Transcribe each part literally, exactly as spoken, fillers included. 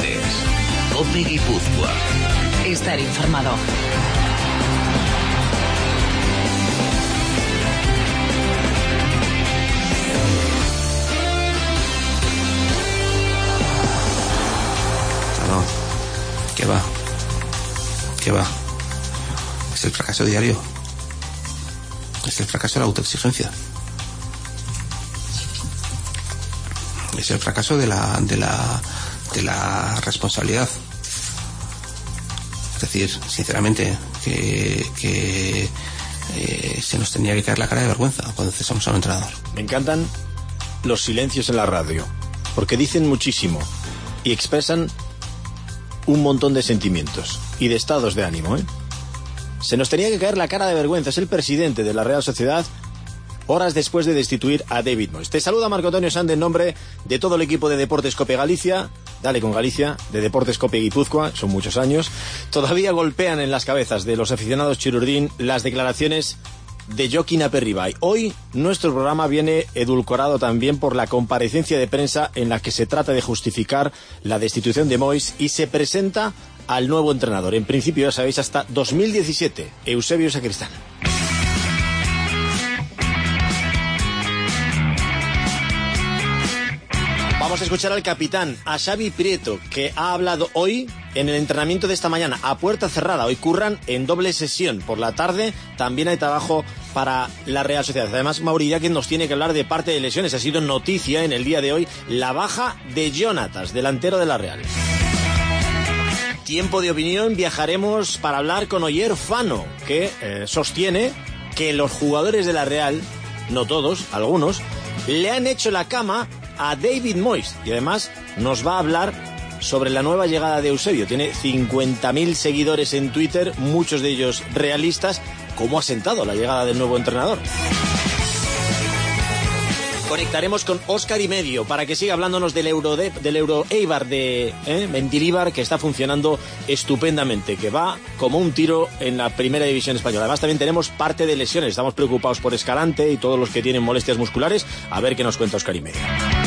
Deportes. COPE Guipúzcoa. Estar informado. No, ¿qué va? ¿Qué va? Es el fracaso diario. Es el fracaso de la autoexigencia. Es el fracaso de la de la de la responsabilidad. Es decir, sinceramente, que, que eh, se nos tenía que caer la cara de vergüenza cuando cesamos a un entrenador. Me encantan los silencios en la radio, porque dicen muchísimo y expresan un montón de sentimientos y de estados de ánimo, ¿eh? Se nos tenía que caer la cara de vergüenza. Es el presidente de la Real Sociedad, horas después de destituir a David Moyes. Te saluda Marco Antonio Sande en nombre de todo el equipo de Deportes COPE Galicia. Dale con Galicia, de Deportes COPE Guipúzcoa, son muchos años. Todavía golpean en las cabezas de los aficionados chirurdín las declaraciones de Joaquín Aperribay. Hoy nuestro programa viene edulcorado también por la comparecencia de prensa en la que se trata de justificar la destitución de Moyes y se presenta al nuevo entrenador. En principio, ya sabéis, hasta dos mil diecisiete, Eusebio Sacristán. Vamos a escuchar al capitán, a Xavi Prieto, que ha hablado hoy en el entrenamiento de esta mañana, a puerta cerrada. Hoy curran en doble sesión. Por la tarde también hay trabajo para la Real Sociedad. Además, Mauri Yaquez nos tiene que hablar de parte de lesiones. Ha sido noticia en el día de hoy la baja de Jonatas, delantero de la Real. Tiempo de opinión, viajaremos para hablar con Oyer Fano, que eh, sostiene que los jugadores de la Real, no todos, algunos, le han hecho la cama a David Moyes, y además nos va a hablar sobre la nueva llegada de Eusebio. Tiene cincuenta mil seguidores en Twitter, muchos de ellos realistas. ¿Cómo ha sentado la llegada del nuevo entrenador? Conectaremos con Óscar y Medio para que siga hablándonos del Euro de, del Euro Eibar de eh, Mendilibar, que está funcionando estupendamente, que va como un tiro en la primera división española. Además también tenemos parte de lesiones. Estamos preocupados por Escalante y todos los que tienen molestias musculares. A ver qué nos cuenta Óscar y Medio.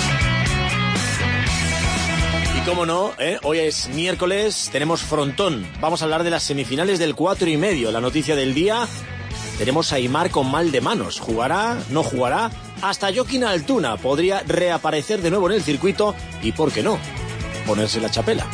Y cómo no, ¿eh? Hoy es miércoles, tenemos frontón. Vamos a hablar de las semifinales del cuatro y medio. La noticia del día, tenemos a Aimar con mal de manos. ¿Jugará? ¿No jugará? Hasta Joaquín Altuna podría reaparecer de nuevo en el circuito y, ¿por qué no?, ponerse la chapela.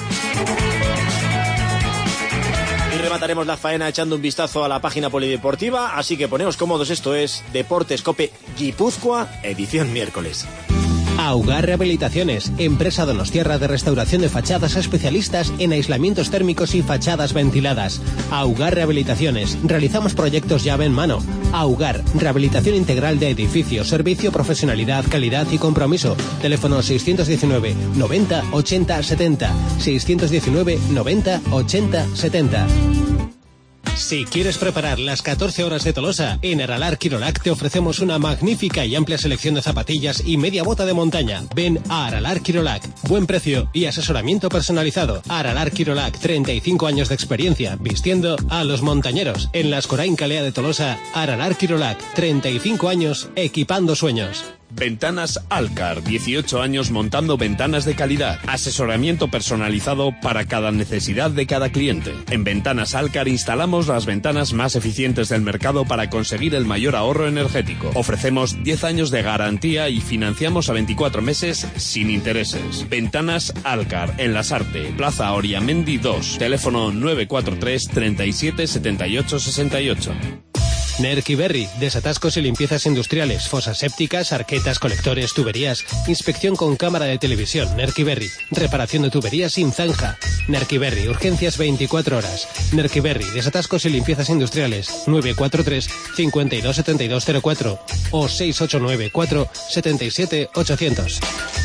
Y remataremos la faena echando un vistazo a la página polideportiva, así que poneos cómodos. Esto es Deportes COPE Guipúzcoa, edición miércoles. Augar Rehabilitaciones, empresa donostiarra de restauración de fachadas, especialistas en aislamientos térmicos y fachadas ventiladas. Augar Rehabilitaciones, realizamos proyectos llave en mano. Augar, rehabilitación integral de edificios, servicio, profesionalidad, calidad y compromiso. Teléfono seiscientos diecinueve noventa ochenta setenta, seiscientos diecinueve noventa ochenta setenta. Si quieres preparar las catorce horas de Tolosa, en Aralar Quirolac te ofrecemos una magnífica y amplia selección de zapatillas y media bota de montaña. Ven a Aralar Quirolac. Buen precio y asesoramiento personalizado. Aralar Quirolac, treinta y cinco años de experiencia vistiendo a los montañeros. En la Escorain Calea de Tolosa, Aralar Quirolac, treinta y cinco años equipando sueños. Ventanas Alcar, dieciocho años montando ventanas de calidad. Asesoramiento personalizado para cada necesidad de cada cliente. En Ventanas Alcar instalamos las ventanas más eficientes del mercado para conseguir el mayor ahorro energético. Ofrecemos diez años de garantía y financiamos a veinticuatro meses sin intereses. Ventanas Alcar, en Lasarte, Plaza Oriamendi dos. Teléfono nueve cuatro tres treinta y siete setenta y ocho sesenta y ocho. Nerky Berry, desatascos y limpiezas industriales, fosas sépticas, arquetas, colectores, tuberías, inspección con cámara de televisión. Nerky Berry, reparación de tuberías sin zanja. Nerky Berry, urgencias veinticuatro horas. Nerky Berry, desatascos y limpiezas industriales, nueve cuatro tres cincuenta y dos setenta y dos cero cuatro o seis ocho nueve cuatro setenta y siete ochocientos.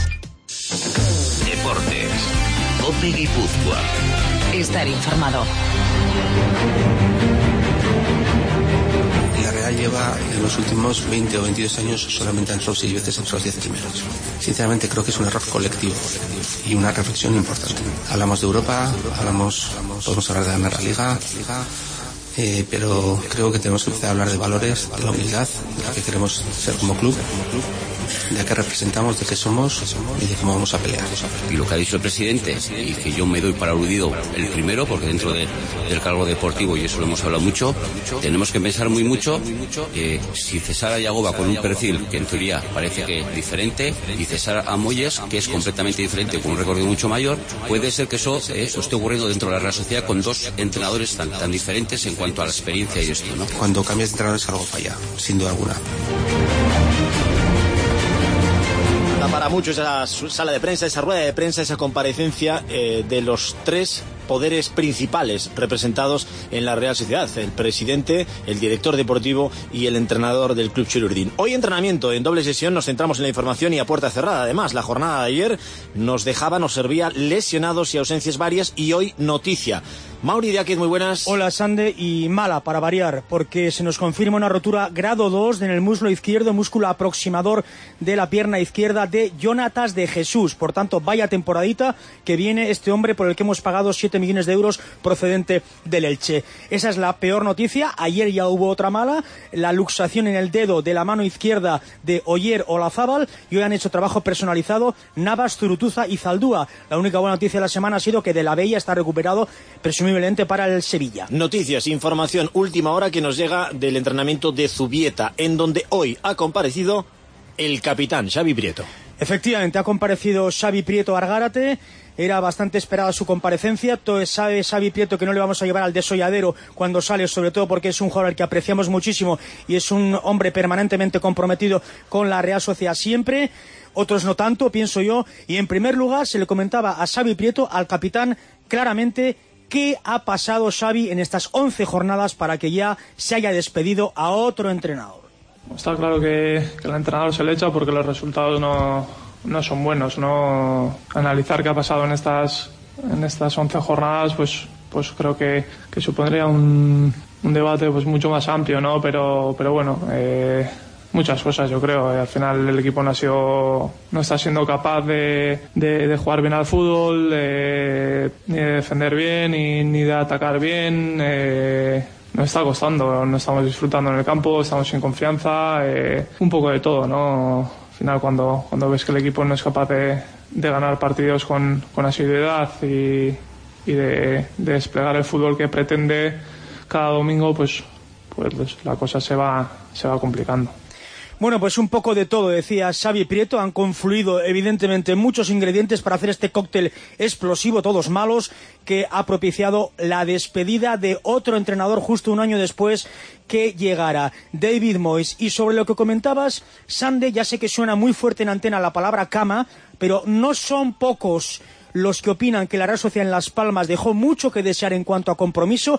Deportes COPE Guipúzcoa. Estar informado. La Real lleva en los últimos veinte o veintidós años solamente han entrado seis veces entre los diez primeros. Sinceramente creo que es un error colectivo y una reflexión importante. Hablamos de Europa, hablamos, podemos hablar de ganar la Liga, eh, pero creo que tenemos que empezar a hablar de valores, de la humildad, de lo que queremos ser como club de a qué representamos, de qué somos y de cómo vamos a pelear. Y lo que ha dicho el presidente, y que yo me doy para aludido el primero, porque dentro de, del cargo deportivo, y eso lo hemos hablado mucho, tenemos que pensar muy mucho eh, si cesar a Yagoba con un perfil que en teoría parece que es diferente, y cesar a Moyes, que es completamente diferente, con un recorrido mucho mayor, puede ser que eso eh, esté ocurriendo dentro de la Real Sociedad con dos entrenadores tan, tan diferentes en cuanto a la experiencia y esto, ¿no? Cuando cambias de entrenadores algo falla, sin duda alguna. Para muchos esa sala de prensa, esa rueda de prensa, esa comparecencia eh, de los tres poderes principales representados en la Real Sociedad: el presidente, el director deportivo y el entrenador del Club Chilurdín. Hoy entrenamiento en doble sesión, nos centramos en la información y a puerta cerrada. Además, la jornada de ayer nos dejaba, nos servía lesionados y ausencias varias, y hoy noticia. Mauri Diáquez, muy buenas. Hola, Sande, y mala para variar, porque se nos confirma una rotura grado dos en el muslo izquierdo, músculo aproximador de la pierna izquierda de Jonatas de Jesús. Por tanto, vaya temporadita que viene este hombre por el que hemos pagado siete millones de euros procedente del Elche. Esa es la peor noticia. Ayer ya hubo otra mala, la luxación en el dedo de la mano izquierda de Oyer Olazábal, y hoy han hecho trabajo personalizado Navas, Zurutuza y Zaldúa. La única buena noticia de la semana ha sido que De la Bella está recuperado, presumiblemente para el Sevilla. Noticias, información, última hora que nos llega del entrenamiento de Zubieta, en donde hoy ha comparecido el capitán Xavi Prieto. Efectivamente, ha comparecido Xavi Prieto Argárate. Era bastante esperada su comparecencia. Todo sabe Xavi Prieto que no le vamos a llevar al desolladero cuando sale, sobre todo porque es un jugador al que apreciamos muchísimo y es un hombre permanentemente comprometido con la Real Sociedad siempre. Otros no tanto, pienso yo. Y en primer lugar se le comentaba a Xavi Prieto, al capitán, claramente qué ha pasado Xavi en estas once jornadas para que ya se haya despedido a otro entrenador. Está claro que, que el entrenador se le echa porque los resultados no, no son buenos, ¿no? Analizar qué ha pasado en estas en estas once jornadas, pues pues creo que, que supondría un, un debate pues mucho más amplio, ¿no? Pero pero bueno, eh, muchas cosas, yo creo. Al final el equipo no ha sido, no está siendo capaz de, de, de jugar bien al fútbol, de, ni de defender bien, ni, ni de atacar bien. Eh, nos está costando, no estamos disfrutando en el campo, estamos sin confianza, eh, un poco de todo, ¿no? Al final cuando, cuando ves que el equipo no es capaz de, de ganar partidos con, con asiduidad y, y de, de desplegar el fútbol que pretende cada domingo, pues, pues la cosa se va, se va complicando. Bueno, pues un poco de todo, decía Xavi Prieto. Han confluido evidentemente muchos ingredientes para hacer este cóctel explosivo, todos malos, que ha propiciado la despedida de otro entrenador justo un año después que llegara, David Moyes. Y sobre lo que comentabas, Sande, ya sé que suena muy fuerte en antena la palabra cama, pero no son pocos los que opinan que la Real Sociedad en Las Palmas dejó mucho que desear en cuanto a compromiso.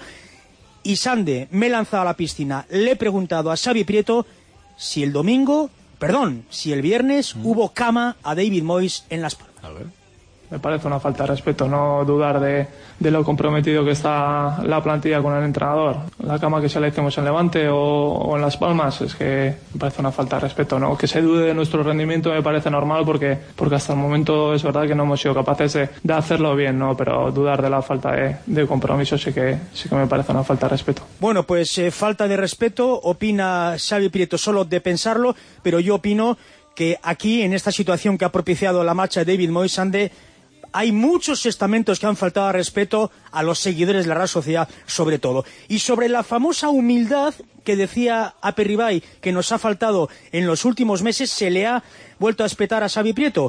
Y Sande, me he lanzado a la piscina, le he preguntado a Xavi Prieto si el domingo, perdón, si el viernes mm. hubo cama a David Moyes en Las Palmas. A ver. Me parece una falta de respeto no dudar de, de lo comprometido que está la plantilla con el entrenador. La cama que se le hicimos en Levante o, o en Las Palmas, es que me parece una falta de respeto, ¿no? Que se dude de nuestro rendimiento me parece normal porque, porque hasta el momento es verdad que no hemos sido capaces de, de hacerlo bien, ¿no? Pero dudar de la falta de, de compromiso sí que, sí que me parece una falta de respeto. Bueno, pues eh, falta de respeto, opina Xavi Prieto solo de pensarlo, pero yo opino que aquí, en esta situación que ha propiciado la marcha de David Moyes, Ande, hay muchos estamentos que han faltado al respeto a los seguidores de la Real Sociedad, sobre todo. Y sobre la famosa humildad que decía Aperribay que nos ha faltado en los últimos meses, se le ha vuelto a espetar a Xavi Prieto.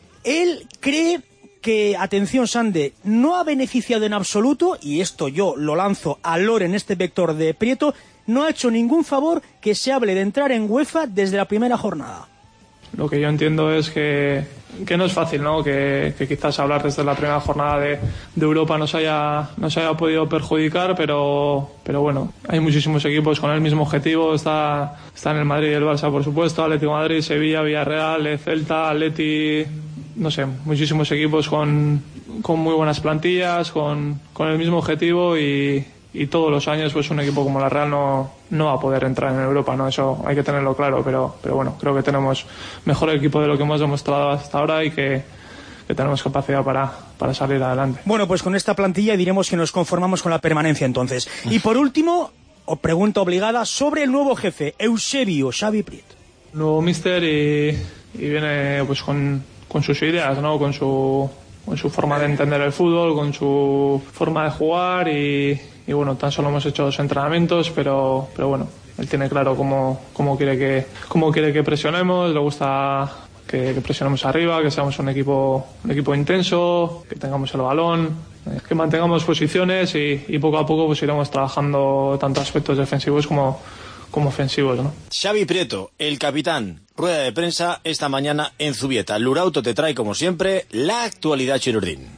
Él cree que, atención Sande, no ha beneficiado en absoluto, y esto yo lo lanzo al lore en este vector de Prieto, no ha hecho ningún favor que se hable de entrar en UEFA desde la primera jornada. Lo que yo entiendo es que, que no es fácil, ¿no? Que, que quizás hablar desde la primera jornada de, de Europa nos haya, nos haya podido perjudicar, pero, pero bueno, hay muchísimos equipos con el mismo objetivo. Está, está en el Madrid y el Barça, por supuesto, Atlético de Madrid, Sevilla, Villarreal, Celta, Atleti, no sé, muchísimos equipos con, con muy buenas plantillas, con, con el mismo objetivo y... y todos los años pues un equipo como la Real no, no va a poder entrar en Europa, ¿no? Eso hay que tenerlo claro, pero, pero bueno, creo que tenemos mejor equipo de lo que hemos demostrado hasta ahora y que, que tenemos capacidad para, para salir adelante. Bueno, pues con esta plantilla diremos que nos conformamos con la permanencia entonces. Y por último, o pregunta obligada sobre el nuevo jefe, Eusebio Xavi Prieto. Nuevo míster y, y viene pues con, con sus ideas, ¿no? Con su, con su forma de entender el fútbol, con su forma de jugar y, y bueno, tan solo hemos hecho dos entrenamientos, pero, pero bueno, él tiene claro cómo, cómo quiere que, cómo quiere que presionemos, le gusta que, que presionemos arriba, que seamos un equipo, un equipo intenso, que tengamos el balón, que mantengamos posiciones y, y poco a poco pues iremos trabajando tanto aspectos defensivos como, como ofensivos, ¿no? Xavi Prieto, el capitán, rueda de prensa esta mañana en Zubieta. Lurauto te trae, como siempre, la actualidad chirurdín.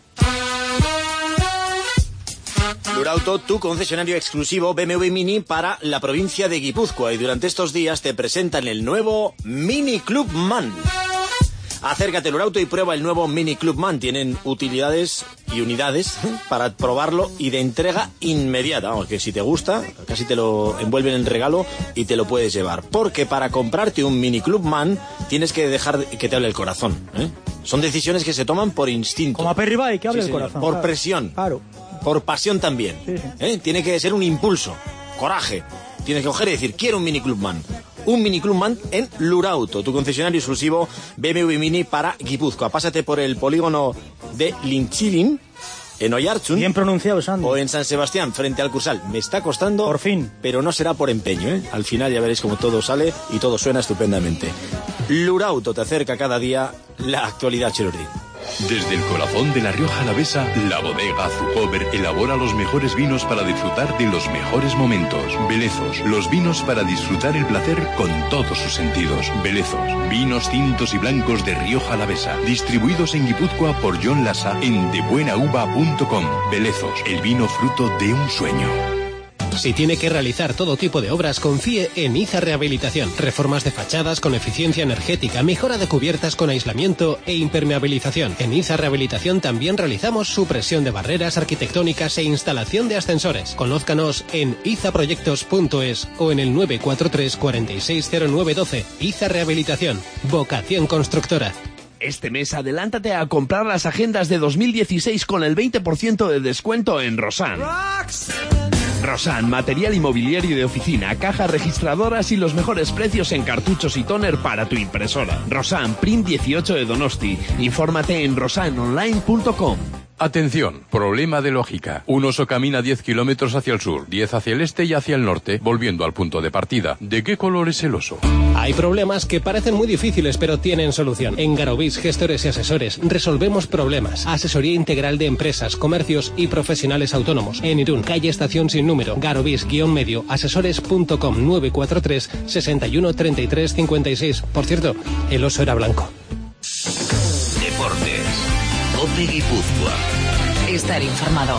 Lurauto, tu concesionario exclusivo B M W Mini para la provincia de Guipúzcoa, y durante estos días te presentan el nuevo Mini Clubman. Acércate, Lurauto, y prueba el nuevo Mini Clubman. Tienen utilidades y unidades para probarlo y de entrega inmediata. Vamos, que si te gusta, casi te lo envuelven en regalo y te lo puedes llevar. Porque para comprarte un Mini Clubman tienes que dejar que te hable el corazón, ¿eh? Son decisiones que se toman por instinto. Como a Perriba y que hable sí, el corazón. Por claro. presión. Claro. Por pasión también. Sí, sí. ¿Eh? Tiene que ser un impulso, coraje. Tienes que coger y decir, quiero un Mini Clubman. Un Mini Clubman en Lurauto, tu concesionario exclusivo B M W Mini para Guipúzcoa. Pásate por el polígono de Linchilin, en Oiartzun. Bien pronunciado, Sandy. O en San Sebastián, frente al Cursal. Me está costando. Por fin. Pero no será por empeño, ¿eh? Al final ya veréis cómo todo sale y todo suena estupendamente. Lurauto te acerca cada día la actualidad chirurdín. Desde el corazón de La Rioja Alavesa, la bodega Zucover elabora los mejores vinos para disfrutar de los mejores momentos. Belezos, los vinos para disfrutar el placer con todos sus sentidos. Belezos, vinos tintos y blancos de Rioja Alavesa, distribuidos en Guipúzcoa por John Lassa en de buena uva punto com. Belezos, el vino fruto de un sueño. Si tiene que realizar todo tipo de obras, confíe en Iza Rehabilitación. Reformas de fachadas con eficiencia energética, mejora de cubiertas con aislamiento e impermeabilización. En Iza Rehabilitación también realizamos supresión de barreras arquitectónicas e instalación de ascensores. Conózcanos en izaproyectos punto es o en el nueve cuatro tres, cuatro seis cero nueve uno dos. Iza Rehabilitación. Vocación constructora. Este mes adelántate a comprar las agendas de dos mil dieciséis con el veinte por ciento de descuento en Rosan. Rosan, material inmobiliario de oficina, cajas registradoras y los mejores precios en cartuchos y tóner para tu impresora. Rosan, Print dieciocho de Donosti. Infórmate en rosan online punto com. Atención, problema de lógica. Un oso camina diez kilómetros hacia el sur, diez hacia el este y hacia el norte, volviendo al punto de partida. ¿De qué color es el oso? Hay problemas que parecen muy difíciles, pero tienen solución. En Garovis, gestores y asesores, resolvemos problemas. Asesoría integral de empresas, comercios y profesionales autónomos. En Irún, calle Estación sin número, garovis-medio, asesores punto com, nueve cuatro tres, sesenta y uno, treinta y tres, cincuenta y seis. Por cierto, el oso era blanco. Deportes. COPE Guipúzcoa. Estar informado.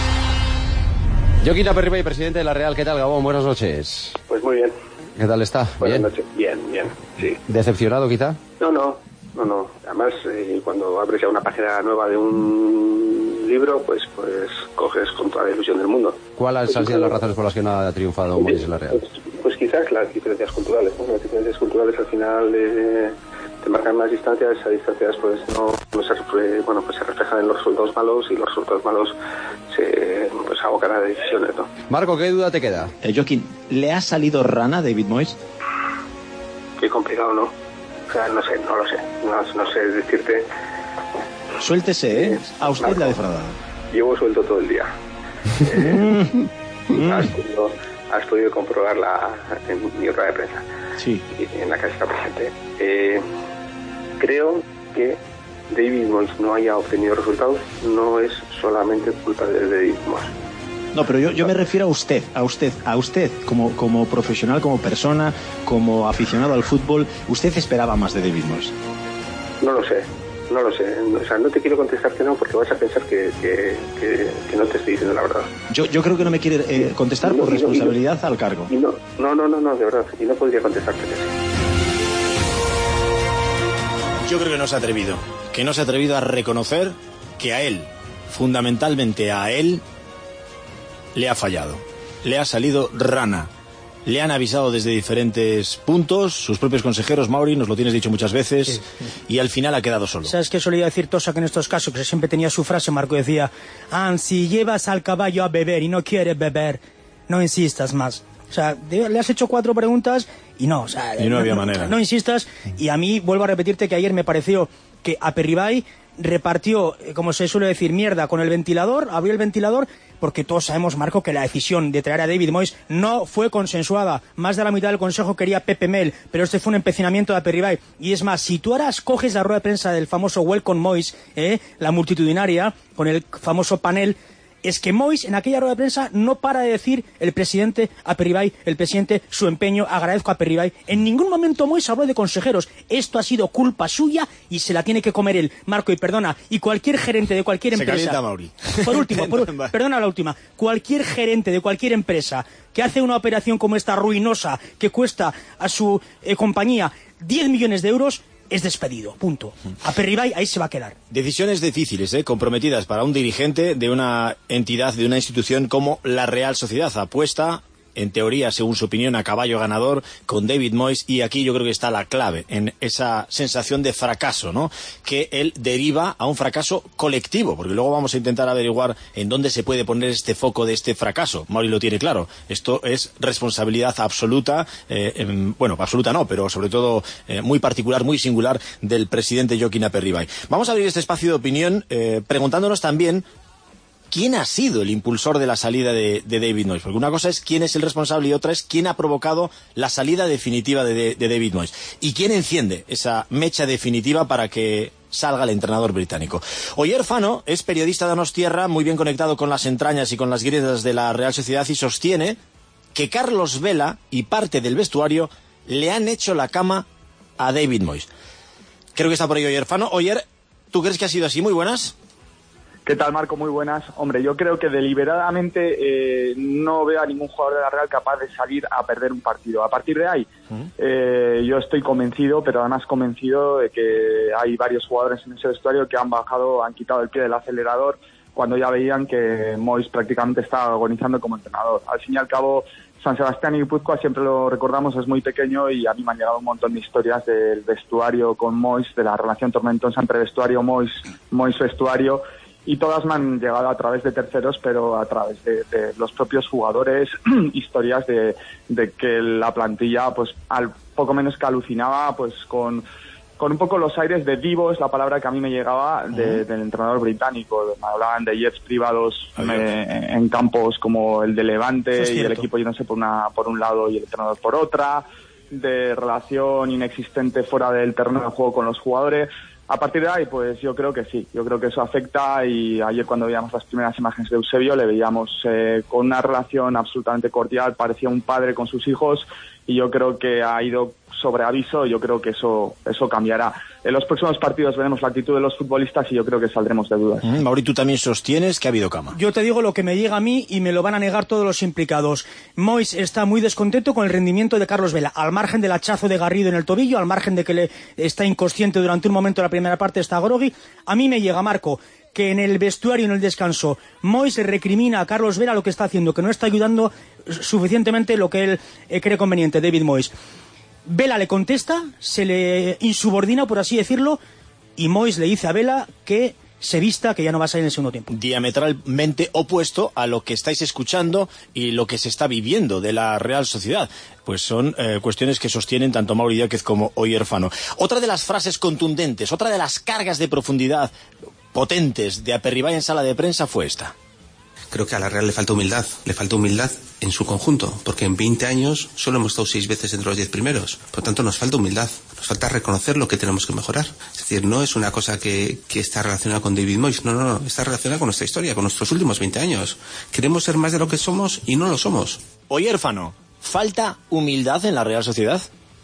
Joaquín Aperribay, presidente de la Real. ¿Qué tal, Gabón? Buenas noches. Pues muy bien. ¿Qué tal está? Buenas ¿Bien? noches. Bien, bien, sí. ¿Decepcionado, quizá? No, no, no, no. Además, eh, cuando abres ya una página nueva de un libro, pues pues coges con toda la ilusión del mundo. ¿Cuáles pues, han sido las razones por las que no ha triunfado Moyes en la Real? Pues, pues quizás las diferencias culturales, ¿no? Las diferencias culturales al final eh, te marcan unas distancias, esas distancias pues no, no se, bueno, pues se reflejan en los resultados malos y los resultados malos se pues abocan a decisiones, ¿no? Marco, ¿qué duda te queda? Eh, Joaquín, ¿le ha salido rana a David Moyes? Qué complicado, ¿no? O sea, no sé, no lo sé. No, no sé decirte. Suéltese, ¿eh? A usted Marco, le ha defraudado. Llevo suelto todo el día. Eh, has, podido, has podido comprobarla en mi rueda de prensa. Sí. En la que está presente. Eh, creo que David Moyes no haya obtenido resultados no es solamente culpa de David Moyes. No, pero yo, yo me refiero a usted, a usted, a usted, como, como profesional, como persona, como aficionado al fútbol. ¿Usted esperaba más de David Moyes? No lo sé, no lo sé. O sea, no te quiero contestar que no, porque vas a pensar que, que, que, que no te estoy diciendo la verdad. Yo, yo creo que no me quiere eh, contestar no, por no, responsabilidad no, al cargo. Y no, no, no, no, no, de verdad. Y no podría contestarte que sí. Yo creo que no se ha atrevido. Que no se ha atrevido a reconocer que a él, fundamentalmente a él, le ha fallado. Le ha salido rana. Le han avisado desde diferentes puntos, sus propios consejeros, Mauri, nos lo tienes dicho muchas veces, sí, sí. Y al final ha quedado solo. ¿Sabes qué solía decir Tosa que en estos casos, que siempre tenía su frase, Marco decía, ah, si llevas al caballo a beber y no quiere beber, no insistas más. O sea, le has hecho cuatro preguntas y no, o sea, y no había manera. No, no insistas, y a mí vuelvo a repetirte que ayer me pareció que Aperribay repartió, como se suele decir, mierda con el ventilador, abrió el ventilador, porque todos sabemos, Marco, que la decisión de traer a David Moyes no fue consensuada. Más de la mitad del Consejo quería Pepe Mel, pero este fue un empecinamiento de Aperribay. Y es más, si tú ahora coges la rueda de prensa del famoso Welcome Moyes, ¿eh? la multitudinaria, con el famoso panel, es que Moyes en aquella rueda de prensa no para de decir el presidente Aperribay, el presidente, su empeño, agradezco a Aperribay. En ningún momento Moyes habló de consejeros. Esto ha sido culpa suya y se la tiene que comer él. Marco, y perdona, y cualquier gerente de cualquier se empresa... calienta, Mauri. Por último, por, perdona la última. Cualquier gerente de cualquier empresa que hace una operación como esta ruinosa, que cuesta a su eh, compañía diez millones de euros... es despedido, punto. Aperribay ahí se va a quedar. Decisiones difíciles, ¿eh? comprometidas para un dirigente de una entidad, de una institución como la Real Sociedad. Apuesta, en teoría, según su opinión, a caballo ganador con David Moyes, y aquí yo creo que está la clave, en esa sensación de fracaso, ¿no? Que él deriva a un fracaso colectivo, porque luego vamos a intentar averiguar en dónde se puede poner este foco de este fracaso. Mauri lo tiene claro, esto es responsabilidad absoluta, eh, en, bueno, absoluta no, pero sobre todo eh, muy particular, muy singular del presidente Joaquín Aperribay. Vamos a abrir este espacio de opinión eh, preguntándonos también ¿quién ha sido el impulsor de la salida de, de David Moyes? Porque una cosa es quién es el responsable y otra es quién ha provocado la salida definitiva de, de, de David Moyes. ¿Y quién enciende esa mecha definitiva para que salga el entrenador británico? Oyer Fano es periodista de Donostierra, muy bien conectado con las entrañas y con las grietas de la Real Sociedad, y sostiene que Carlos Vela y parte del vestuario le han hecho la cama a David Moyes. Creo que está por ahí Oyer Fano. Oyer, ¿tú crees que ha sido así? Muy buenas. ¿Qué tal, Marco? Muy buenas. Hombre, yo creo que deliberadamente eh, no veo a ningún jugador de la Real capaz de salir a perder un partido. A partir de ahí, uh-huh. eh, yo estoy convencido, pero además convencido de que hay varios jugadores en ese vestuario que han bajado, han quitado el pie del acelerador cuando ya veían que Moyes prácticamente estaba agonizando como entrenador. Al fin y al cabo, San Sebastián y Guipúzcoa, siempre lo recordamos, es muy pequeño, y a mí me han llegado un montón de historias del vestuario con Moyes, de la relación tormentosa entre vestuario Moyes, Moyes vestuario, y todas me han llegado a través de terceros, pero a través de, de los propios jugadores, historias de, de que la plantilla, pues al poco menos que alucinaba, pues con, con un poco los aires de divo, es la palabra que a mí me llegaba de, uh-huh. del entrenador británico. Me hablaban de jets privados me, en campos como el de Levante, y el equipo yéndose por, una, por un lado y el entrenador por otra, de relación inexistente fuera del terreno de juego con los jugadores. A partir de ahí, pues yo creo que sí, yo creo que eso afecta, y ayer cuando veíamos las primeras imágenes de Eusebio le veíamos eh, con una relación absolutamente cordial, parecía un padre con sus hijos, y yo creo que ha ido sobre aviso, y yo creo que eso eso cambiará. En los próximos partidos veremos la actitud de los futbolistas y yo creo que saldremos de dudas. Mm, Mauri, tú también sostienes que ha habido cama. Yo te digo lo que me llega a mí y me lo van a negar todos los implicados. Moyes está muy descontento con el rendimiento de Carlos Vela, al margen del hachazo de Garrido en el tobillo, al margen de que le está inconsciente durante un momento de la primera parte, está groggy. A mí me llega, Marco, que en el vestuario, en el descanso, Moyes recrimina a Carlos Vela lo que está haciendo, que no está ayudando suficientemente lo que él eh, cree conveniente, David Moyes. Vela le contesta, se le insubordina, por así decirlo, y Moyes le dice a Vela que se vista, que ya no va a salir en el segundo tiempo. Diametralmente opuesto a lo que estáis escuchando y lo que se está viviendo de la Real Sociedad. Pues son eh, cuestiones que sostienen tanto Mauri Diáquez como Oyer Fano. Otra de las frases contundentes, otra de las cargas de profundidad potentes de Aperribay en sala de prensa fue esta. Creo que a la Real le falta humildad, le falta humildad en su conjunto, porque en veinte años solo hemos estado seis veces entre los diez primeros. Por lo tanto, nos falta humildad, nos falta reconocer lo que tenemos que mejorar. Es decir, no es una cosa que, que está relacionada con David Moyes, no, no, no, está relacionada con nuestra historia, con nuestros últimos veinte años. Queremos ser más de lo que somos y no lo somos. Oyer Fano, ¿falta humildad en la Real Sociedad?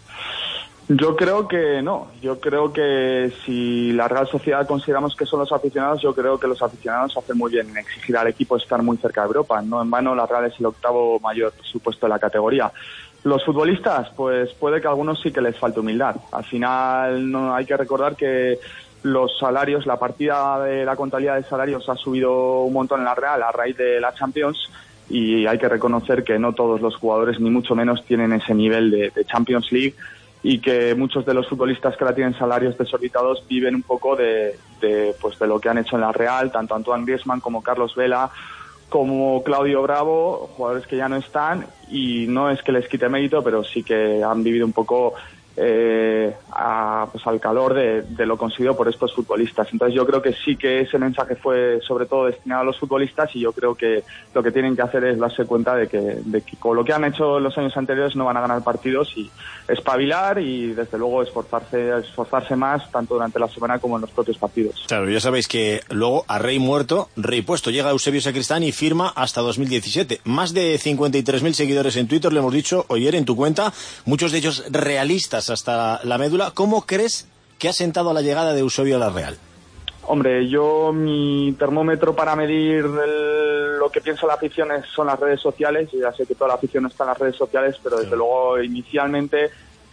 Yo creo que no. Yo creo que si la Real Sociedad consideramos que son los aficionados, yo creo que los aficionados hacen muy bien en exigir al equipo estar muy cerca de Europa. No en vano, la Real es el octavo mayor presupuesto de la categoría. Los futbolistas, pues puede que a algunos sí que les falte humildad. Al final no hay que recordar que los salarios, la partida de la contabilidad de salarios ha subido un montón en la Real a raíz de la Champions, y hay que reconocer que no todos los jugadores, ni mucho menos, tienen ese nivel de, de Champions League, y que muchos de los futbolistas que ahora tienen salarios desorbitados viven un poco de, de, pues de lo que han hecho en la Real, tanto Antoine Griezmann como Carlos Vela, como Claudio Bravo, jugadores que ya no están, y no es que les quite mérito, pero sí que han vivido un poco eh, a, pues al calor de, de lo conseguido por estos futbolistas. Entonces yo creo que sí que ese mensaje fue sobre todo destinado a los futbolistas, y yo creo que lo que tienen que hacer es darse cuenta de que, de que con lo que han hecho en los años anteriores no van a ganar partidos, y espabilar y desde luego esforzarse, esforzarse más tanto durante la semana como en los propios partidos. Claro, ya sabéis que luego a rey muerto, rey puesto, llega Eusebio Sacristán y firma hasta dos mil diecisiete. Más de cincuenta y tres mil seguidores en Twitter, le hemos dicho, Oyer, en tu cuenta, muchos de ellos realistas hasta la médula. ¿Cómo crees que ha sentado la llegada de Eusebio a la Real? Hombre, yo mi termómetro para medir el, lo que piensa la afición es, son las redes sociales. Yo ya sé que toda la afición está en las redes sociales, pero desde sí. luego inicialmente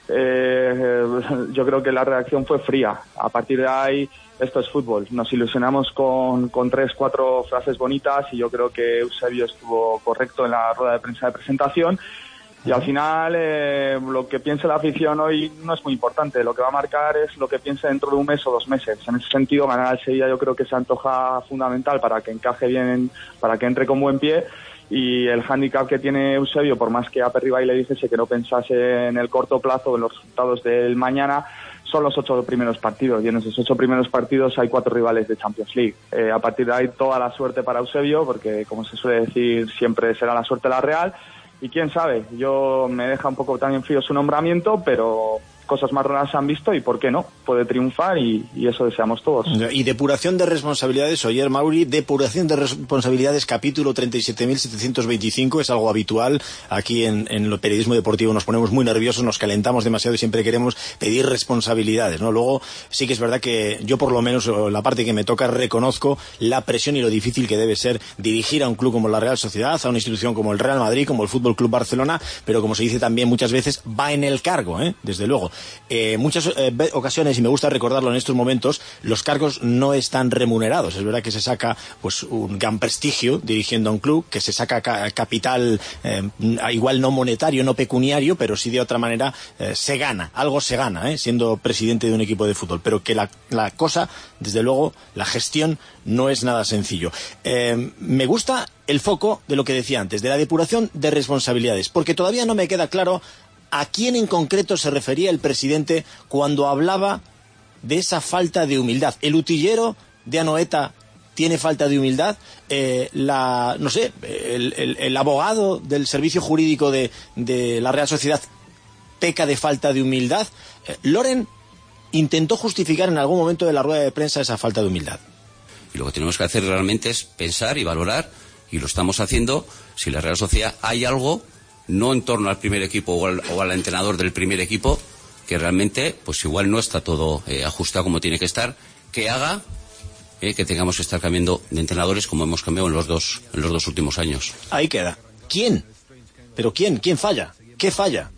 eh, yo creo que la reacción fue fría. A partir de ahí, esto es fútbol. Nos ilusionamos con, con tres, cuatro frases bonitas, y yo creo que Eusebio estuvo correcto en la rueda de prensa de presentación. Y al final, eh, lo que piense la afición hoy no es muy importante. Lo que va a marcar es lo que piense dentro de un mes o dos meses. En ese sentido, ganar al Sevilla yo creo que se antoja fundamental para que encaje bien, para que entre con buen pie. Y el hándicap que tiene Eusebio, por más que a Aperribay le dijese que no pensase en el corto plazo, en los resultados del mañana, son los ocho primeros partidos. Y en esos ocho primeros partidos hay cuatro rivales de Champions League. Eh, a partir de ahí, toda la suerte para Eusebio, porque como se suele decir, siempre será la suerte la Real. Y quién sabe, yo me deja un poco también frío su nombramiento, pero cosas más raras se han visto y por qué no, puede triunfar, y, y eso deseamos todos. Y depuración de responsabilidades, Oyer, Mauri, depuración de responsabilidades, capítulo treinta y siete mil setecientos veinticinco, es algo habitual. Aquí en, en el periodismo deportivo nos ponemos muy nerviosos, nos calentamos demasiado y siempre queremos pedir responsabilidades, ¿no? Luego sí que es verdad que yo, por lo menos la parte que me toca, reconozco la presión y lo difícil que debe ser dirigir a un club como la Real Sociedad, a una institución como el Real Madrid, como el Fútbol Club Barcelona, pero como se dice también muchas veces, va en el cargo, ¿eh? Desde luego. Eh, muchas eh, ocasiones, y me gusta recordarlo en estos momentos, los cargos no están remunerados. Es verdad que se saca pues un gran prestigio dirigiendo a un club, que se saca ca capital eh, igual no monetario, no pecuniario, pero sí de otra manera eh, se gana, algo se gana, eh, siendo presidente de un equipo de fútbol, pero que la, la cosa, desde luego, la gestión no es nada sencillo. Eh, me gusta el foco de lo que decía antes, de la depuración de responsabilidades, porque todavía no me queda claro ¿a quién en concreto se refería el presidente cuando hablaba de esa falta de humildad? ¿El utillero de Anoeta tiene falta de humildad? Eh, la, no sé, el, el, el abogado del servicio jurídico de, de la Real Sociedad peca de falta de humildad. Eh, Loren intentó justificar en algún momento de la rueda de prensa esa falta de humildad. Y lo que tenemos que hacer realmente es pensar y valorar, y lo estamos haciendo, si la Real Sociedad hay algo, no en torno al primer equipo o al, o al entrenador del primer equipo, que realmente pues igual no está todo eh, ajustado como tiene que estar, que haga eh, que tengamos que estar cambiando de entrenadores como hemos cambiado en los dos en los dos últimos años. Ahí queda. ¿Quién? ¿Pero quién? ¿Quién falla? ¿Qué falla?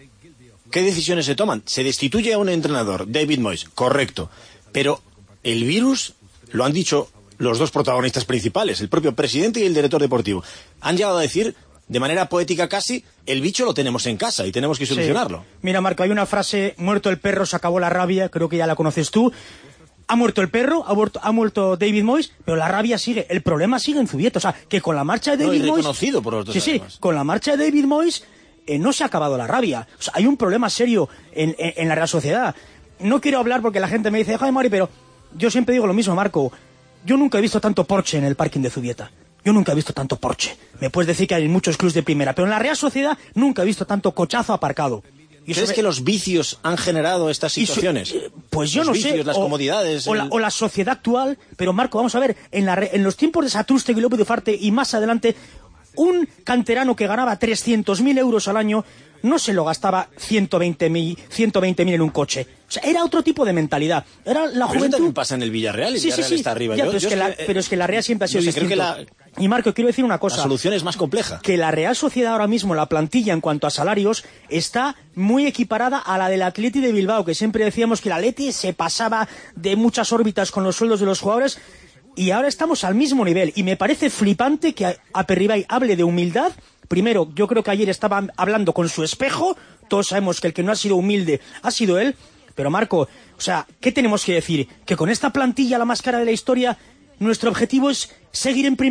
¿Qué decisiones se toman? Se destituye a un entrenador, David Moyes, correcto, pero el virus, lo han dicho los dos protagonistas principales, el propio presidente y el director deportivo, han llegado a decir de manera poética casi, el bicho lo tenemos en casa y tenemos que solucionarlo. Sí. Mira, Marco, hay una frase, muerto el perro, se acabó la rabia, creo que ya la conoces tú. Ha muerto el perro, ha muerto, ha muerto David Moyes, pero la rabia sigue, el problema sigue en Zubieta. O sea, que con la marcha de David no, y Moyes... reconocido por los dos, sí, además. Sí, con la marcha de David Moyes eh, no se ha acabado la rabia. O sea, hay un problema serio en, en, en la Real Sociedad. No quiero hablar porque la gente me dice, joder, Mari, pero yo siempre digo lo mismo, Marco. Yo nunca he visto tanto Porsche en el parking de Zubieta. Yo nunca he visto tanto Porsche. Me puedes decir que hay muchos clubs de primera, pero en la Real Sociedad nunca he visto tanto cochazo aparcado. Y ¿crees sobre... que los vicios han generado estas situaciones? So... Pues yo los no vicios, sé. Las o, comodidades. O, el... la, o la sociedad actual. Pero Marco, vamos a ver, en, la re... en los tiempos de Satrústegui y López de Ufarte y más adelante, un canterano que ganaba trescientos mil euros al año no se lo gastaba ciento veinte mil en un coche. O sea, era otro tipo de mentalidad. Era la pero juventud... eso también pasa en el Villarreal. El sí, Villarreal sí, sí. está arriba. Ya, yo, pero, yo es que la, eh, pero es que la Real siempre ha sido no sé, distinto. Creo que la... Y Marco, quiero decir una cosa. La solución es más compleja. Que la Real Sociedad ahora mismo, la plantilla en cuanto a salarios, está muy equiparada a la del Atleti de Bilbao, que siempre decíamos que el Atleti se pasaba de muchas órbitas con los sueldos de los jugadores, y ahora estamos al mismo nivel. Y me parece flipante que Aperribay hable de humildad. Primero, yo creo que ayer estaba hablando con su espejo. Todos sabemos que el que no ha sido humilde ha sido él. Pero Marco, o sea, ¿qué tenemos que decir? Que con esta plantilla, la más cara de la historia, nuestro objetivo es seguir en primera.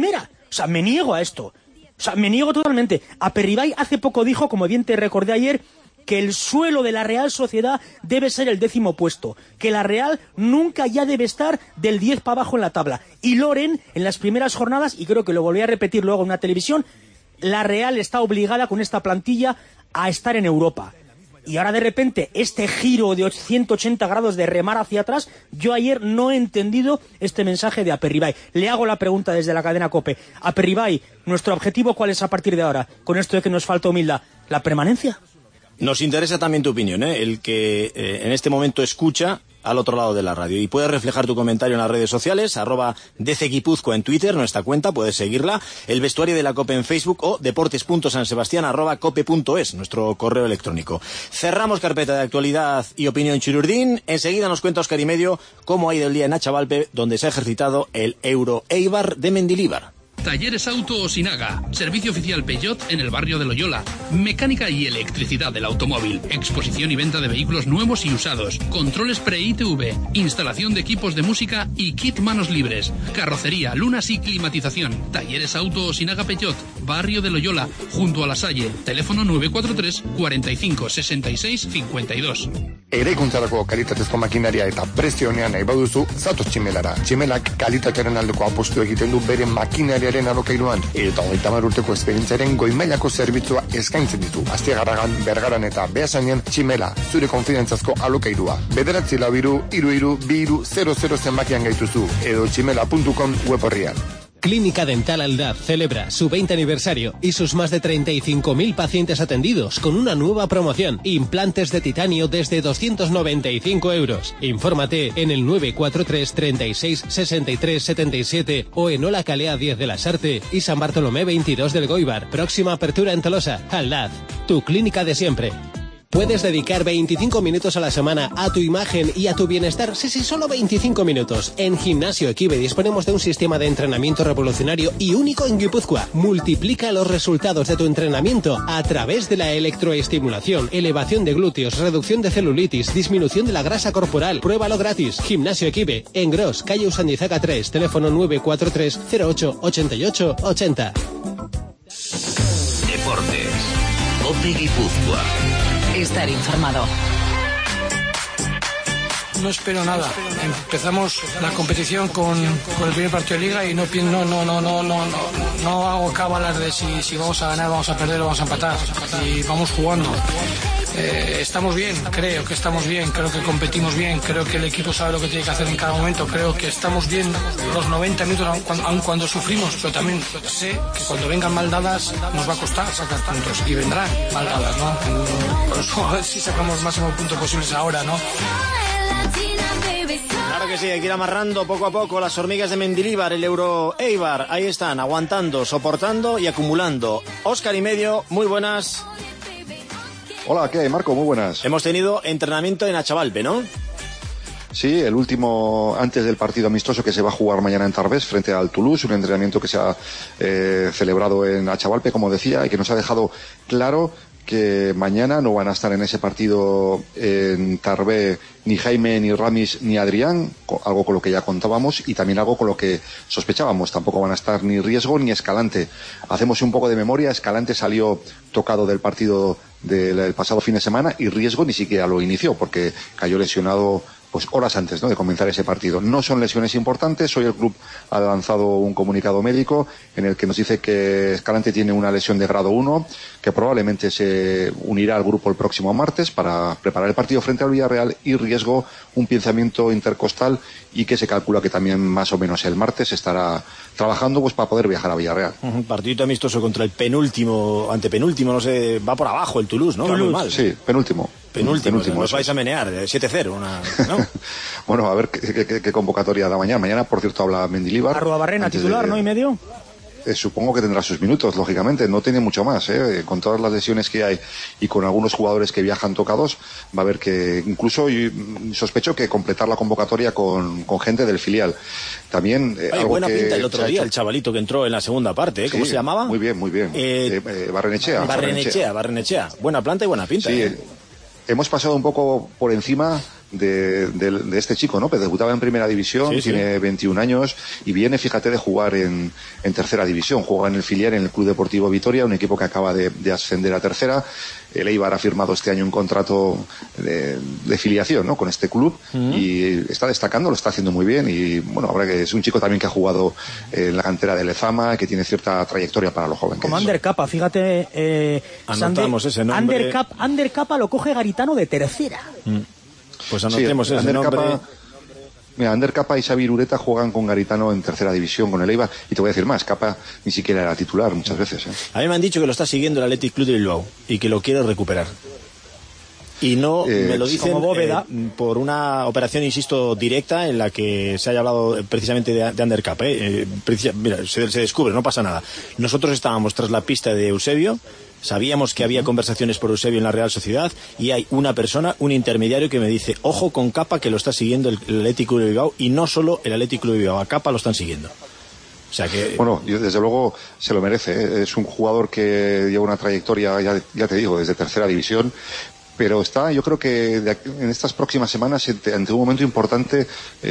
O sea, me niego a esto. O sea, me niego totalmente. Aperribay hace poco dijo, como bien te recordé ayer, que el suelo de la Real Sociedad debe ser el décimo puesto, que la Real nunca ya debe estar del diez para abajo en la tabla. Y Loren, en las primeras jornadas, y creo que lo volví a repetir luego en una televisión, la Real está obligada con esta plantilla a estar en Europa. Y ahora de repente este giro de ciento ochenta grados de remar hacia atrás, yo ayer no he entendido este mensaje de Aperribay. Le hago la pregunta desde la cadena COPE. Aperribay, ¿nuestro objetivo cuál es a partir de ahora? Con esto de que nos falta humildad, ¿la permanencia? Nos interesa también tu opinión, ¿eh? El que eh, en este momento escucha al otro lado de la radio. Y puedes reflejar tu comentario en las redes sociales, arroba D C Guipúzcoa en Twitter, nuestra cuenta, puedes seguirla, el vestuario de la COPE en Facebook o deportes.sansebastián arroba cope punto es, nuestro correo electrónico. Cerramos carpeta de actualidad y opinión chirurdín. Enseguida nos cuenta Óscar y Medio cómo ha ido el día en Achavalpe, donde se ha ejercitado el Euro Eibar de Mendilibar. Talleres Auto Osinaga, servicio oficial Peugeot en el barrio de Loyola, mecánica y electricidad del automóvil, exposición y venta de vehículos nuevos y usados, controles pre-I T V, instalación de equipos de música y kit manos libres, carrocería, lunas y climatización. Talleres Auto Osinaga Peugeot, barrio de Loyola, junto a La Salle, teléfono nueve cuatro tres, cuarenta y cinco, sesenta y seis, cincuenta y dos. Eraikuntzarako kalitatezko makinaria eta prezio onean nahi baduzu, zatoz Tximelara. Tximelak kalitatearen aldeko apostu egiten du bere makinariaren alokairuan, eta hogeita hamar urteko esperientziaren goi-mailako zerbitzua eskaintzen ditu. Astiagarragan, Bergaran eta Beasainen Tximela, zure konfidentzazko alokairua. Bederatzi lau hiru, hiru hiru, bi hiru, zero zero zenbakian gaituzu, edo tximela puntu com web orrian. Clínica Dental Aldaz celebra su veinte aniversario y sus más de treinta y cinco mil pacientes atendidos con una nueva promoción. Implantes de titanio desde doscientos noventa y cinco euros. Infórmate en el nueve cuatro tres, treinta y seis, sesenta y tres, setenta y siete o en Ola Calea diez de la Sarte y San Bartolomé veintidós del Goibar. Próxima apertura en Tolosa. Aldaz, tu clínica de siempre. Puedes dedicar veinticinco minutos a la semana a tu imagen y a tu bienestar. Sí, sí, solo veinticinco minutos. En Gimnasio Equibe disponemos de un sistema de entrenamiento revolucionario y único en Guipúzcoa. Multiplica los resultados de tu entrenamiento a través de la electroestimulación, elevación de glúteos, reducción de celulitis, disminución de la grasa corporal. Pruébalo gratis. Gimnasio Equibe, en Gros, calle Usandizaga tres, teléfono nueve cuatro tres, cero ocho, ochenta y ocho, ochenta. Deportes. COPE Guipúzcoa. Estar informado. No espero nada. Empezamos la competición con, con el primer partido de liga y no no no no no no no, no hago cábalas de si, si vamos a ganar, vamos a perder o vamos a empatar. Y vamos jugando. Eh, estamos bien, creo que estamos bien, creo que competimos bien, creo que el equipo sabe lo que tiene que hacer en cada momento, creo que estamos bien los noventa minutos, aun cuando, aun cuando sufrimos, pero también sé que cuando vengan mal dadas nos va a costar sacar puntos y vendrán mal dadas, ¿no? Por eso, a ver si sacamos el máximo puntos posibles ahora, ¿no? Claro que sí, hay que ir amarrando poco a poco las hormigas de Mendilibar, el Euro Eibar. Ahí están, aguantando, soportando y acumulando. Óscar y Medio, muy buenas. Hola, ¿qué hay, Marco? Muy buenas. Hemos tenido entrenamiento en Achavalpe, ¿no? Sí, el último antes del partido amistoso que se va a jugar mañana en Tarbés frente al Toulouse, un entrenamiento que se ha eh, celebrado en Achavalpe, como decía, y que nos ha dejado claro que mañana no van a estar en ese partido en Tarbé ni Jaime, ni Ramis, ni Adrián, algo con lo que ya contábamos y también algo con lo que sospechábamos. Tampoco van a estar ni Riesgo ni Escalante. Hacemos un poco de memoria. Escalante salió tocado del partido del pasado fin de semana y Riesgo ni siquiera lo inició porque cayó lesionado pues horas antes, ¿no?, de comenzar ese partido. No son lesiones importantes. Hoy el club ha lanzado un comunicado médico en el que nos dice que Escalante tiene una lesión de grado uno, que probablemente se unirá al grupo el próximo martes para preparar el partido frente al Villarreal, y Riesgo un pinzamiento intercostal y que se calcula que también más o menos el martes estará trabajando pues para poder viajar a Villarreal. Un partidito amistoso contra el penúltimo, antepenúltimo, no sé, va por abajo el Toulouse, ¿no? Toulouse, va muy mal. Sí, penúltimo. Penúltimo, penúltimo os vais a menear, siete cero, una, ¿no? Bueno, a ver qué, qué, qué convocatoria da mañana. Mañana, por cierto, habla Mendilibar. Arrua Barrena titular, de... ¿no? Y medio. Eh, supongo que tendrá sus minutos, lógicamente. No tiene mucho más, ¿eh? Con todas las lesiones que hay y con algunos jugadores que viajan tocados, va a haber que, incluso y, sospecho que completar la convocatoria con, con gente del filial. También eh, Ay, algo buena que pinta el otro día, hecho... el chavalito que entró en la segunda parte, ¿eh? ¿Cómo sí, se llamaba? Muy bien, muy bien. Eh, eh, eh, Barrenechea. Barrenechea, Barrenechea. Buena planta y buena pinta. Sí, ¿eh? Hemos pasado un poco por encima de, de, de este chico, ¿no? Que debutaba en primera división, sí, tiene sí. veintiún años y viene, fíjate, de jugar en, en tercera división. Juega en el filial en el Club Deportivo Vitoria, un equipo que acaba de, de ascender a tercera. El Eibar ha firmado este año un contrato de, de filiación, ¿no? Con este club uh-huh. y está destacando, lo está haciendo muy bien y bueno, ahora que es un chico también que ha jugado en la cantera de Lezama, que tiene cierta trayectoria para los jóvenes. Como Ander Capa, fíjate, eh, anotamos Sander, ese nombre. Ander Capa, Ander Capa lo coge Garitano de tercera. Mm. Pues anotemos sí, ese Ander nombre. Capa, mira, Ander Capa y Xavi Ureta juegan con Garitano en tercera división con el Eibar y te voy a decir más, Capa ni siquiera era titular muchas veces. ¿eh? A mí me han dicho que lo está siguiendo el Athletic Club de Bilbao y que lo quiere recuperar. Y no eh, me lo dicen eh, por una operación, insisto, directa en la que se haya hablado precisamente de, de Ander Capa. Eh. Eh, mira, se, se descubre, no pasa nada. Nosotros estábamos tras la pista de Eusebio. Sabíamos que había conversaciones por Eusebio en la Real Sociedad y hay una persona, un intermediario que me dice, ojo con Capa, que lo está siguiendo el, el Athletic Club de Bilbao y no solo el Athletic Club de Bilbao, a Capa lo están siguiendo. O sea que... Bueno, desde luego se lo merece, ¿eh? Es un jugador que lleva una trayectoria, ya, ya te digo, desde tercera división, pero está, yo creo que de aquí, en estas próximas semanas ante un momento importante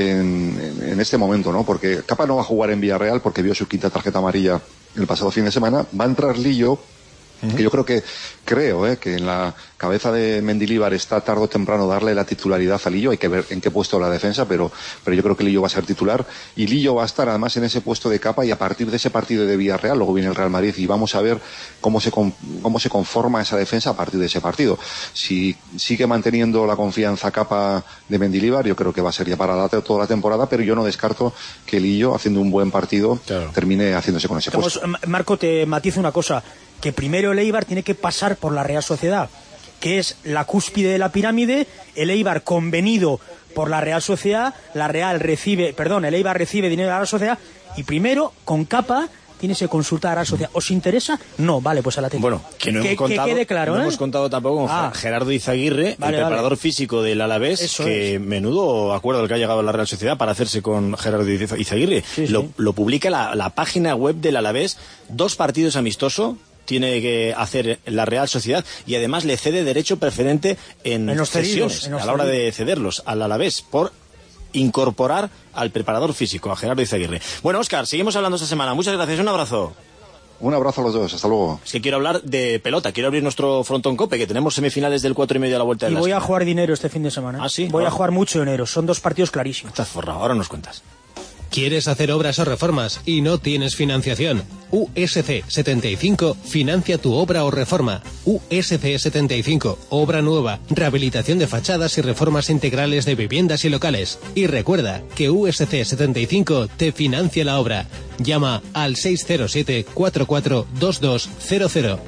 en, en este momento, ¿no? Porque Capa no va a jugar en Villarreal porque vio su quinta tarjeta amarilla el pasado fin de semana, va a entrar Lillo, que yo creo que creo eh, que en la cabeza de Mendilibar está tarde o temprano darle la titularidad a Lillo. Hay que ver en qué puesto la defensa, pero pero yo creo que Lillo va a ser titular y Lillo va a estar además en ese puesto de Capa y a partir de ese partido de Villarreal luego viene el Real Madrid y vamos a ver cómo se cómo se conforma esa defensa a partir de ese partido. Si sigue manteniendo la confianza Capa de Mendilibar, yo creo que va a ser ya para la, toda la temporada, pero yo no descarto que Lillo, haciendo un buen partido, claro, termine haciéndose con ese puesto. Estamos, Marco, te matizo una cosa, que primero el Eibar tiene que pasar por la Real Sociedad, que es la cúspide de la pirámide. El Eibar convenido por la Real Sociedad, la Real recibe, perdón, el Eibar recibe dinero de la Real Sociedad y primero con Capa tienes que consultar a la Real Sociedad. ¿Os interesa? No, vale, pues a la Bueno, que no hemos, que, contado, que quede claro, no ¿eh? hemos contado tampoco con ah. Gerardo Izaguirre, vale, el preparador vale. físico del Alavés, Eso que es. menudo acuerdo al que ha llegado la Real Sociedad para hacerse con Gerardo Izaguirre. Sí, lo, sí. lo publica la, la página web del Alavés, dos partidos amistosos tiene que hacer la Real Sociedad y además le cede derecho preferente en, en los cesiones, en los a la hora de cederlos al Alavés por incorporar al preparador físico, a Gerardo Izaguirre. Bueno, Óscar, seguimos hablando esta semana. Muchas gracias, un abrazo. Un abrazo a los dos, hasta luego. Es que quiero hablar de pelota, quiero abrir nuestro frontón cope, que tenemos semifinales del cuatro y medio a la vuelta de y la voy esquina. a jugar dinero este fin de semana. ¿Ah, sí? Voy ah. a jugar mucho dinero, son dos partidos clarísimos. Estás forrado, ahora nos cuentas. ¿Quieres hacer obras o reformas y no tienes financiación? U S C setenta y cinco financia tu obra o reforma. U S C setenta y cinco, obra nueva, rehabilitación de fachadas y reformas integrales de viviendas y locales. Y recuerda que U S C setenta y cinco te financia la obra. Llama al seis cero siete, cuatro cuatro dos dos cero cero.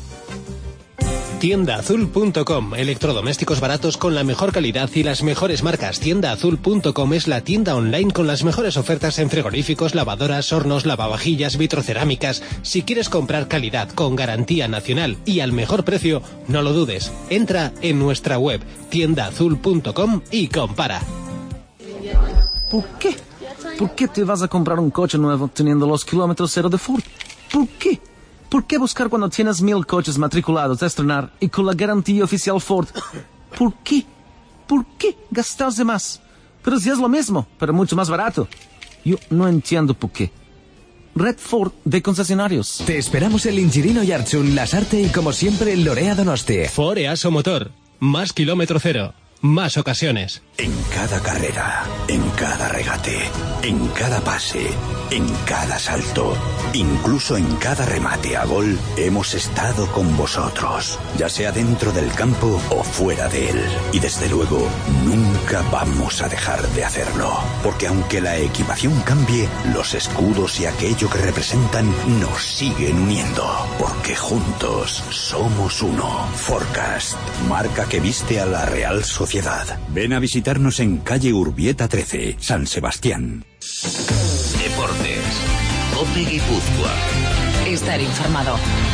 tienda azul punto com, electrodomésticos baratos con la mejor calidad y las mejores marcas. tienda azul punto com es la tienda online con las mejores ofertas en frigoríficos, lavadoras, hornos, lavavajillas, vitrocerámicas. Si quieres comprar calidad con garantía nacional y al mejor precio, no lo dudes. Entra en nuestra web tienda azul punto com y compara. ¿Por qué? ¿Por qué te vas a comprar un coche nuevo teniendo los kilómetros cero de Ford? ¿Por qué? ¿Por qué buscar cuando tienes mil coches matriculados a estrenar y con la garantía oficial Ford? ¿Por qué? ¿Por qué gastar de más? Pero si es lo mismo, pero mucho más barato. Yo no entiendo por qué. Red Ford de concesionarios. Te esperamos en Linchirino y Archun, Lasarte y como siempre en Lorea Donosti. Ford Easo Motor. Más kilómetro cero. Más ocasiones. En cada carrera, en cada regate, en cada pase, en cada salto, incluso en cada remate a gol, hemos estado con vosotros, ya sea dentro del campo o fuera de él. Y desde luego, nunca vamos a dejar de hacerlo, porque aunque la equipación cambie, los escudos y aquello que representan nos siguen uniendo, porque juntos somos uno. Forecast, marca que viste a la Real Sociedad. Ven a visitarnos en calle Urbieta trece, San Sebastián. Deportes. COPE Guipúzcoa. Estar informado.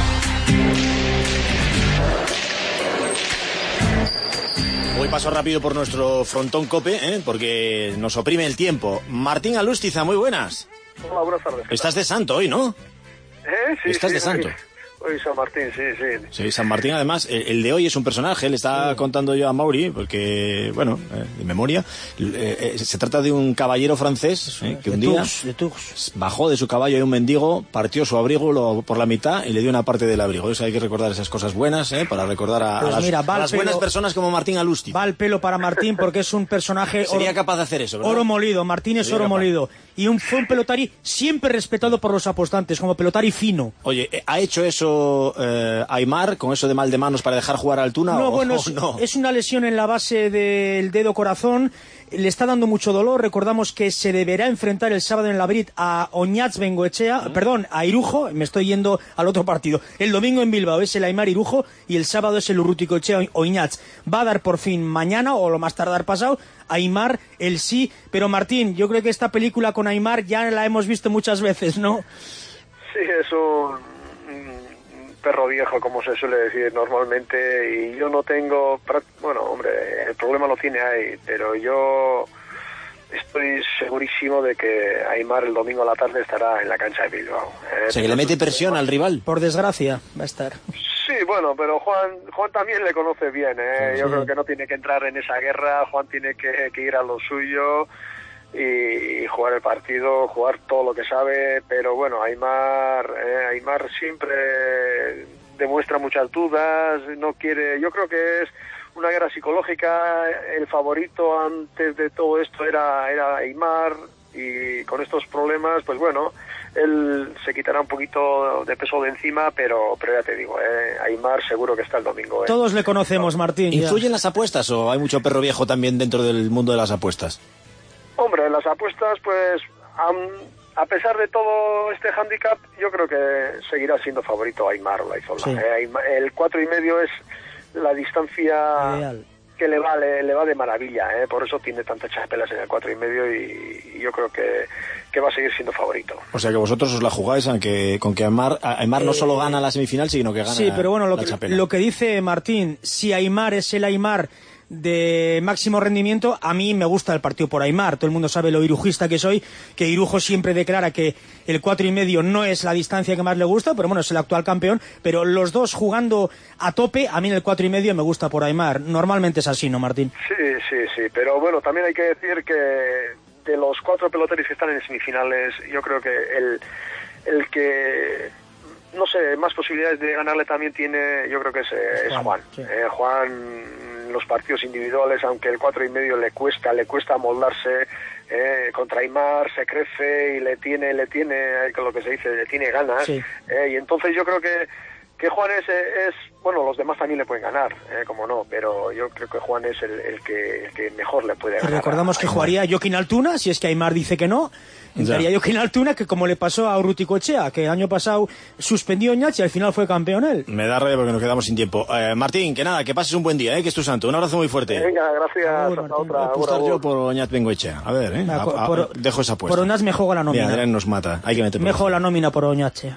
Hoy paso rápido por nuestro frontón COPE, ¿eh? porque nos oprime el tiempo. Martín Alustiza, muy buenas. Hola, buenas tardes. Estás de santo hoy, ¿no? ¿Eh? Sí, Estás sí, de santo. Hoy, Hoy San Martín, sí, sí. Sí, San Martín, además, el, el de hoy es un personaje, le está sí. contando yo a Mauri, porque, bueno, eh, de memoria, eh, eh, se trata de un caballero francés eh, que de un día Tux, de Tux. bajó de su caballo y un mendigo, partió su abrigo lo, por la mitad y le dio una parte del abrigo. Eso hay que recordar esas cosas buenas, eh, para recordar a, pues a las, mira, a las pelo, buenas personas como Martín Alusti. Va el pelo para Martín porque es un personaje... Sería oro, capaz de hacer eso, ¿verdad? Oro molido, Martín es oro capaz. molido. Y un, fue un pelotari siempre respetado por los apostantes, como pelotari fino. Oye, ¿ha hecho eso eh, Aimar con eso de mal de manos para dejar jugar a Altuna? No, o, bueno, o es, no? es una lesión en la base del dedo corazón. Le está dando mucho dolor. Recordamos que se deberá enfrentar el sábado en la Brit a Oñats Bengoechea, ¿Mm? perdón, a Irujo. Me estoy yendo al otro partido. El domingo en Bilbao es el Aimar Irujo y el sábado es el Urruticoechea Oñats. Va a dar por fin mañana o lo más tardar pasado Aimar el sí. Pero Martín, yo creo que esta película con Aimar ya la hemos visto muchas veces, ¿no? Sí, es un perro viejo, como se suele decir normalmente, y yo no tengo, bueno, hombre, el problema lo tiene ahí, pero yo estoy segurísimo de que Aimar el domingo a la tarde estará en la cancha de Bilbao. ¿eh? O sea, que le mete presión al rival. Por desgracia, va a estar. Sí, bueno, pero Juan Juan también le conoce bien, ¿eh? Sí, yo sí. creo que no tiene que entrar en esa guerra, Juan tiene que, que ir a lo suyo y, y jugar el partido, jugar todo lo que sabe, pero bueno, Aimar, eh, Aimar siempre demuestra muchas dudas, no quiere, yo creo que es una guerra psicológica, el favorito antes de todo esto era, era Aimar, y con estos problemas, pues bueno, él se quitará un poquito de peso de encima, pero pero ya te digo, eh, Aimar seguro que está el domingo. Eh. Todos le conocemos, Martín. ¿Influyen ya. las apuestas o hay mucho perro viejo también dentro del mundo de las apuestas? Hombre, las apuestas, pues, a, a pesar de todo este hándicap, yo creo que seguirá siendo favorito Aimar Olaizola. Sí. Eh, el cuatro y medio es la distancia ideal que le va le, le va de maravilla, ¿eh? Por eso tiene tantas chapelas en el cuatro y medio y, y yo creo que, que va a seguir siendo favorito. O sea que vosotros os la jugáis aunque, con que Aimar, Aimar eh, no solo gana la semifinal, sino que gana sí, pero bueno, lo la que, chapela. Lo que dice Martín, si Aimar es el Aimar de máximo rendimiento, a mí me gusta el partido por Aimar. Todo el mundo sabe lo irujista que soy, que Irujo siempre declara que el cuatro y medio no es la distancia que más le gusta, pero bueno, es el actual campeón, pero los dos jugando a tope, a mí en el cuatro y medio me gusta por Aimar. Normalmente es así, ¿no, Martín? Sí, sí, sí, pero bueno, también hay que decir que de los cuatro peloteros que están en semifinales, yo creo que el, el que, no sé, más posibilidades de ganarle también tiene, yo creo que es, es Juan. Juan, sí. eh, Juan los partidos individuales, aunque el cuatro y medio le cuesta, le cuesta moldarse, eh, contra Aimar se crece y le tiene, le tiene, con lo que se dice, le tiene ganas, sí. eh, y entonces yo creo que que Juan es, es, bueno, los demás también le pueden ganar, eh, como no, pero yo creo que Juan es el, el, que, el que mejor le puede ganar. Recordamos que jugaría Joaquín Altuna, si es que Aimar dice que no, entraría Joaquín Altuna, que como le pasó a Urruticoechea, que el año pasado suspendió Oñats y al final fue campeón él. Me da rabia porque nos quedamos sin tiempo. Eh, Martín, que nada, que pases un buen día, eh, que es tu santo. Un abrazo muy fuerte. Venga, gracias. Hasta Martín. Otra. Voy a apostar yo por Oñats Bengoechea. A ver, eh. A, a, por, dejo esa apuesta. Por Oñats me juego la nómina. Mira, Adrián nos mata. Hay que meter me juego la nómina por Oñats.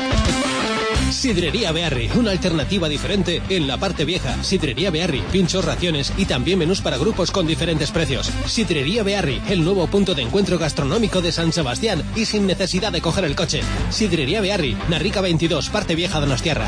Sidrería Bearri, una alternativa diferente en la parte vieja. Sidrería Bearri, pinchos, raciones y también menús para grupos con diferentes precios. Sidrería Bearri, el nuevo punto de encuentro gastronómico de San Sebastián y sin necesidad de coger el coche. Sidrería Bearri, Narrica veintidós, parte vieja Donostiarra.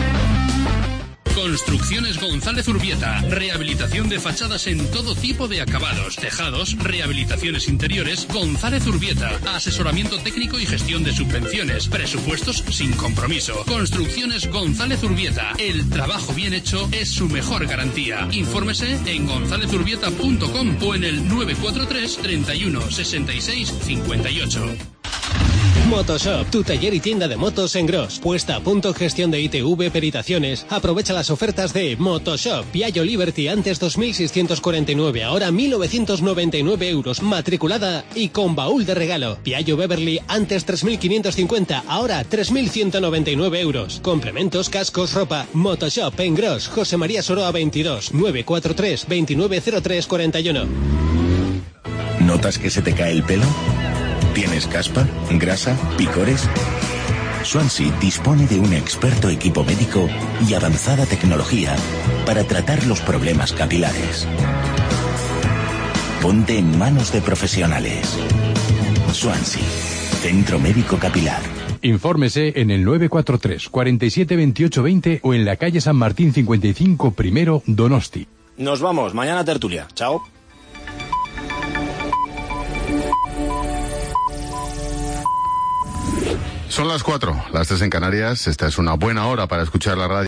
Construcciones González Urbieta. Rehabilitación de fachadas en todo tipo de acabados, tejados, rehabilitaciones interiores. González Urbieta. Asesoramiento técnico y gestión de subvenciones. Presupuestos sin compromiso. Construcciones González Urbieta. El trabajo bien hecho es su mejor garantía. Infórmese en gonzález urbieta punto com o en el nueve cuatro tres, treinta y uno, sesenta y seis, cincuenta y ocho. Motoshop, tu taller y tienda de motos en Gros. Puesta a punto, gestión de I T V, peritaciones. Aprovecha las ofertas de Motoshop. Piaggio Liberty antes dos mil seiscientos cuarenta y nueve, ahora mil novecientos noventa y nueve euros, matriculada y con baúl de regalo. Piaggio Beverly antes tres mil quinientos cincuenta, ahora tres mil ciento noventa y nueve euros. Complementos, cascos, ropa. Motoshop en Gros, José María Soroa veintidós, nueve cuatro tres, veintinueve cero tres cuarenta y uno. ¿Notas que se te cae el pelo? ¿Tienes caspa, grasa, picores? Swansea dispone de un experto equipo médico y avanzada tecnología para tratar los problemas capilares. Ponte en manos de profesionales. Swansea, Centro Médico Capilar. Infórmese en el nueve cuatro tres, cuarenta y siete, veintiocho, veinte o en la calle San Martín cincuenta y cinco primero, Donosti. Nos vamos, mañana tertulia. Chao. Son las cuatro, las tres en Canarias. Esta es una buena hora para escuchar la radio.